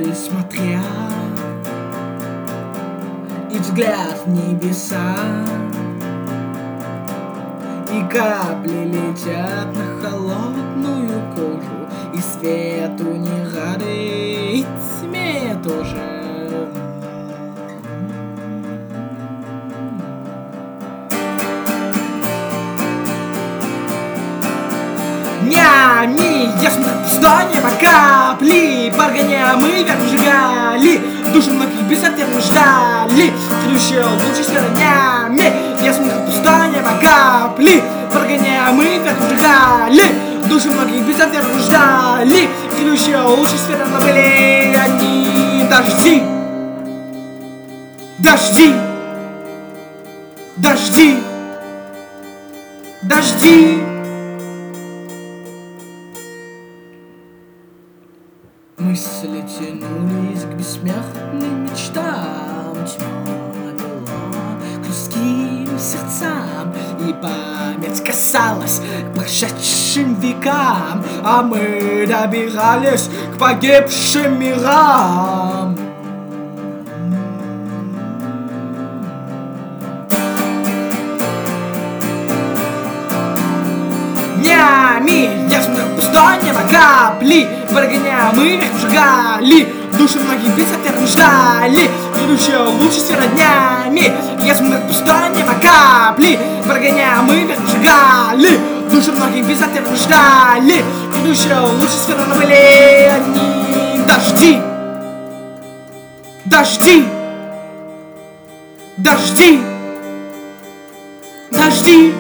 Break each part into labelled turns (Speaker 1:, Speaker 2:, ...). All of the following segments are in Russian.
Speaker 1: вдаль смотря, и взгляд в небеса, и капли летят на холодную кожу, и свету не рады, и тьме тоже. Днями ясно пустое небо, капли прогоняя мы вверх сжигали, души многих безответно ждали, следующие лучи света. Днями ясно пустое небо, капли прогоняя мы вверх сжигали, души многих безответно ждали, следующие лучи света. Но были они дожди, дожди, дожди, дожди. Мысли тянулись к бессмертным мечтам, тьма вела к людским сердцам, и память касалась к прошедшим векам, а мы добирались к погибшим мирам. Днями ясно пустое небо, капли прогоняя мы вверх сжигали, души многих безответно ждали, следующие лучи света. Днями ясно пустое небо, капли прогоняя мы вверх сжигали, души многих безответно ждали, следующие лучи света. Но были они дожди, дожди, дожди, дожди.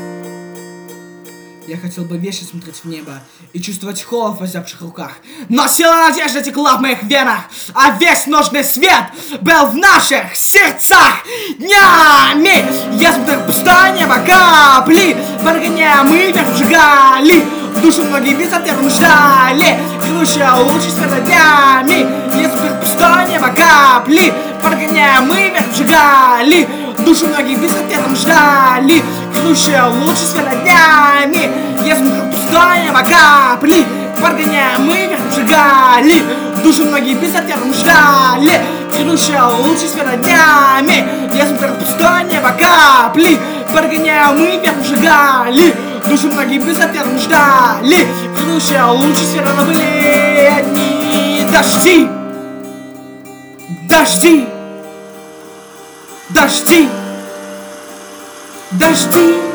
Speaker 1: Я хотел бы вечно смотреть в небо и чувствовать холод в озябших руках, но сила надежды текла в моих венах, а весь ножный свет был в наших сердцах. Днями я смотрел пустое небо, капли прогоняя мы вверх сжигали, души многие безответно ждали, следующие лучи света. Днями я смотрел пустое небо, капли прогоняя мы вверх сжигали, души многих безответно ждали, следующие лучи света. Днями я смотрел пустое небо, капли прогоняя мы вверх сжигали, души многих безответно ждали, следующие лучи света. Днями я смотрел пустое небо, капли прогоняя мы вверх сжигали, души многих безответно ждали, следующие лучи света. Но были одни дожди, дожди, дожди, дожди.